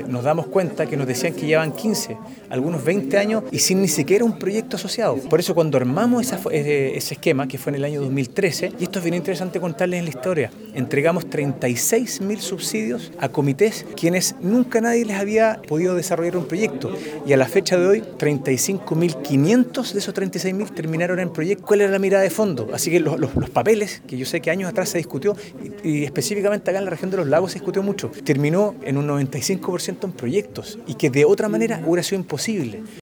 nos damos cuenta que nos decían que llevan 15, algunos 20 años y sin ni siquiera un proyecto asociado. Por eso cuando armamos ese esquema, que fue en el año 2013, y esto es bien interesante contarles en la historia, entregamos 36.000 subsidios a comités quienes nunca nadie les había podido desarrollar un proyecto. Y a la fecha de hoy, 35.500 de esos 36.000 terminaron en proyectos. ¿Cuál era la mirada de fondo? Así que los papeles, que yo sé que años atrás se discutió, y específicamente acá en la región de los lagos se discutió mucho, terminó en un 95% en proyectos y que de otra manera hubiera sido imposible.